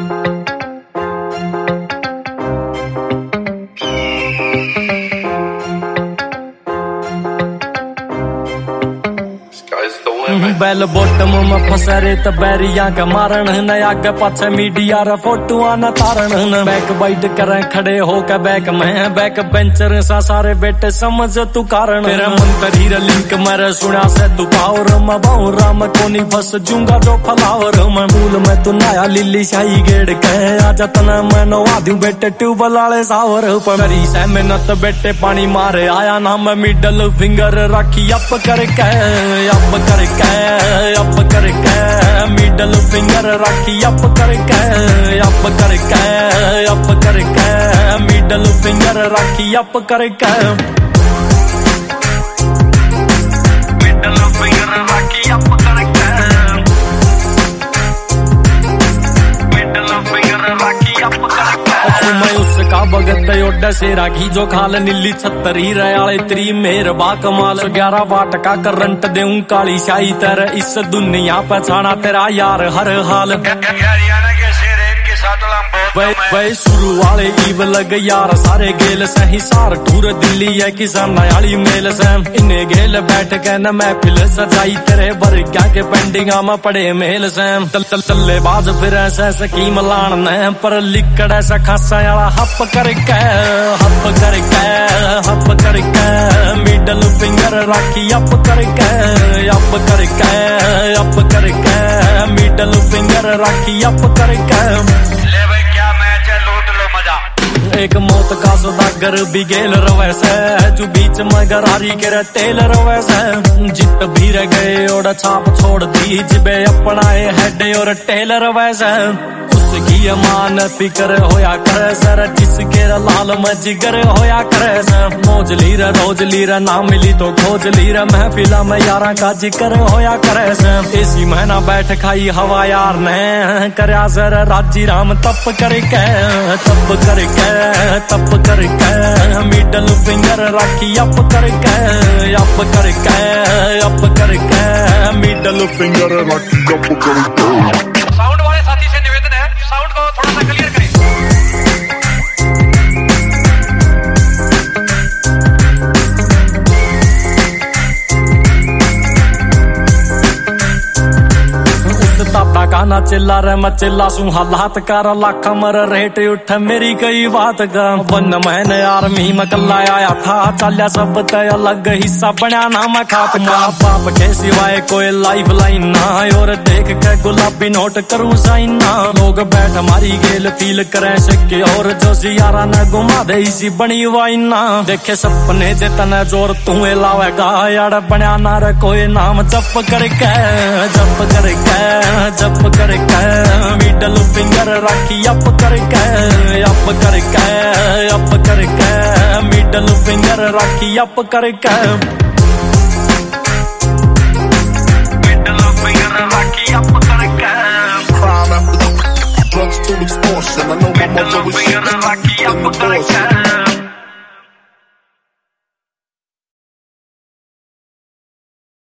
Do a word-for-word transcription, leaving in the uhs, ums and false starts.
Bell bottom में फंसा रे त बैरिया के मारण न आगे पाछे मीडिया रे फोटोआ न तारण न बैक बाइट करे खड़े होके बैक में बैक बेंचर सा सारे बेटे समझ तू कारण तेरा मन तरी रे लिंक मेरे सुना से तू पावर म बाऊ राम कोनी फस जूंगा जो फलावर मैं मूल में तू नया लिली शाही गेड़ के आजा तना मैं नवा दूं बेटे ट्यूबल वाले सावर पर मेरी से मेहनत बेटे पानी मारे आया ना मैं मिडल फिंगर राखी अप करके अप करके अप करके मिडल फिंगर राखी अप करके अप करके अप करके मिडल फिंगर राखी अप करके मिडल फिंगर राखी अप करके मिडल फिंगर राखी अप करके मैं उसका भगत ओड सेरा घी जो खाल नीली छतरी रयाले त्री मेर बा कमाल ग्यारह वाट का करंट देऊं काली शाही तर इस दुनिया पहचाना तेरा यार हर हाल वही शुरू वाले ईव लग यार सारे गेल से हिसार टूर दिल्ली है किसान आली मेल से इन्हें गेल बैठ के न महफिल सजाई तेरे बरग्या के पेंडिंगा में पड़े मेल से तल तल तल्ले बाज फिर ऐसे स्कीम लान न पर लिकड़ ऐसा खासा याला हप करके हप करके हप करके मिडल फिंगर राखी अप करके अप करके अप करके मिडल फिंगर राखी अप करके एक मौत का सौदागर भी गेल रवे से जो बीच में गरारी के तेल रवे से जित भी रह गए और छाप छोड़ दी जिबे अपनाए हेड और टेल रवे से उसकी अमान फिक्र होया करे सर जिसके लाल में जिगर होया करे सर मौज लीर रोज लीर ना मिली तो खोज लीर महफिला में यारा का जिक्र होया करे सर इसी महीना बैठ खाई हवा यार ने करया सर राजी राम तप करके तप करके तप करके मिडल फिंगर राखी अप करके अप करके अप करके मिडल फिंगर राखी अप करके। साउंड वाले साथी से निवेदन है साउंड को थोड़ा सा क्लियर करें। गाना चिल्ला रे मैं चिल्ला सू हालात कर लाख मर रेट उठ मेरी कई बात का वन मैंने आर्मी में कल्ला आया था चलिया सब तय अलग हिस्सा बना ना मैं खात माँ बाप के सिवाय कोई लाइफ लाइन ना और देख के गुलाबी नोट करूँ साइन ना लोग बैठ मारी गेल फील करे सके और जो सियारा न घुमा दे इसी बनी वाइन ना देखे सपने जितने जोर तू लावेगा यार बना ना रे कोई नाम जप करके जप करके जप करके मिडल फिंगर राखी अप करके अप करके अप करके मिडल फिंगर राखी अप करके मिडल फिंगर राखी अप करके Drugs to extortion. I know my mother was राखी अप करके